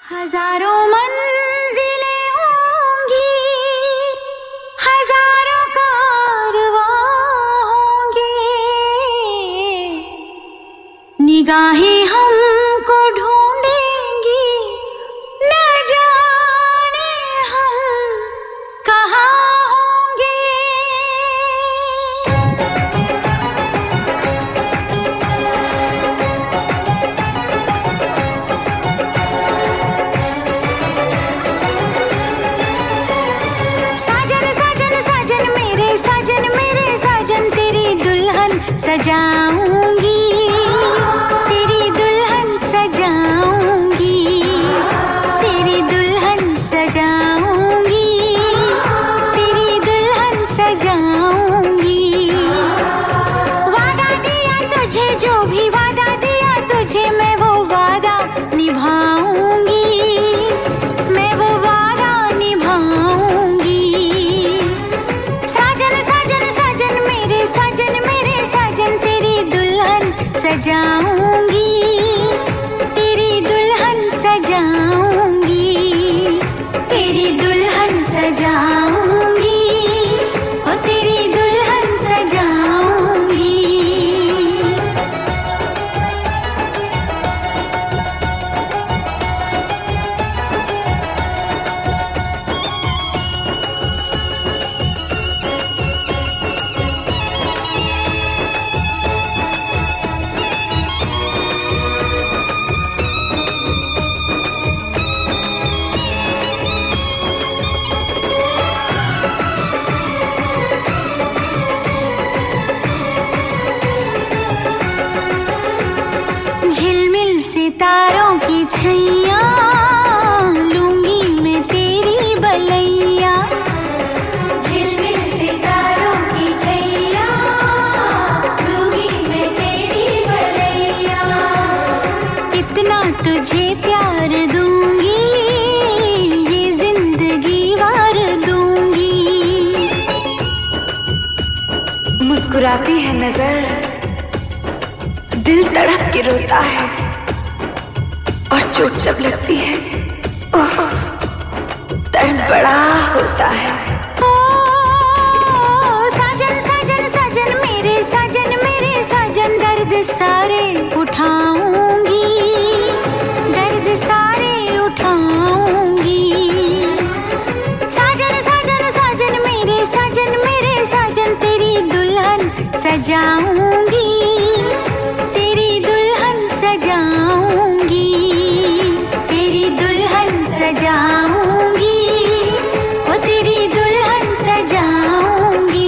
हजारों मंजिलें होंगी, हजारों कारवां होंगे, निगाहें हमको ढूंढेंगी, न जाने हम कहाँ होंगे। सजाऊंगी, तेरी दुल्हन सजाऊंगी, तेरी दुल्हन सजाऊंगी, तेरी दुल्हन सजाऊंगी। वादा दिया तुझे, जो भी वादा दिया तुझे, मैं वो वादा निभाऊंगी, मैं वो वादा निभाऊंगी। साजन साजन साजन मेरे साजन, मेरे साजन, तेरी दुल्हन सजाऊंगी, तेरी दुल्हन सजाऊंगी, तेरी दुल्हन सजाऊंगी, ओ तेरी दुल्हन सजाऊंगी। झिलमिल सितारों की छैया, लूंगी मैं तेरी बलैया। झिलमिल सितारों की छैया, लूंगी मैं तेरी बलैया। इतना तुझे प्यार दूंगी, ये जिंदगी वार दूंगी। मुस्कुराती है नजर, दिल तड़प के रोता है, और चोट जब लगती है, ओह दर्द बड़ा होता है। ओ साजन साजन साजन मेरे साजन, मेरे साजन, दर्द सारे उठाऊंगी, दर्द सारे उठाऊंगी। साजन साजन साजन मेरे साजन, मेरे साजन, तेरी दुल्हन सजाऊंगी, सजाऊंगी, तेरी दुल्हन सजाऊंगी, ओ तेरी दुल्हन सजाऊंगी।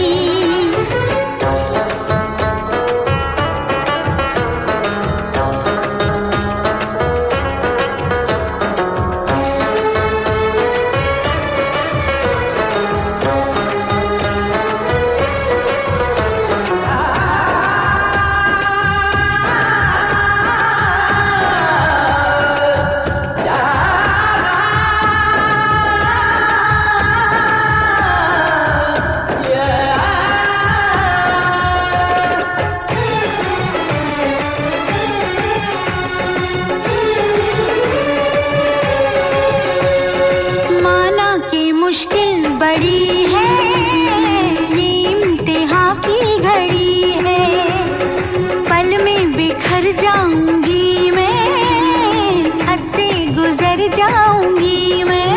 मुश्किल बड़ी है, ये इम्तिहान की घड़ी है, पल में बिखर जाऊंगी मैं, हद से गुजर जाऊंगी मैं।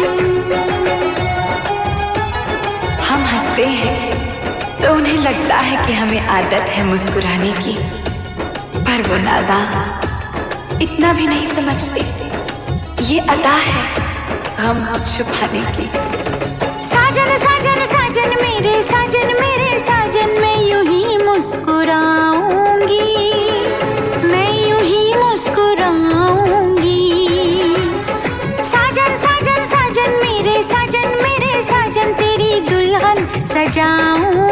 हम हंसते हैं तो उन्हें लगता है कि हमें आदत है मुस्कुराने की, पर वो नादान इतना भी नहीं समझते, ये अदा है हम छुपाने की। साजन साजन साजन मेरे साजन, मेरे साजन, मैं यूं ही मुस्कुराऊंगी, मैं यूं ही मुस्कुराऊंगी। साजन साजन साजन मेरे साजन, मेरे साजन, तेरी दुल्हन सजाऊंगी।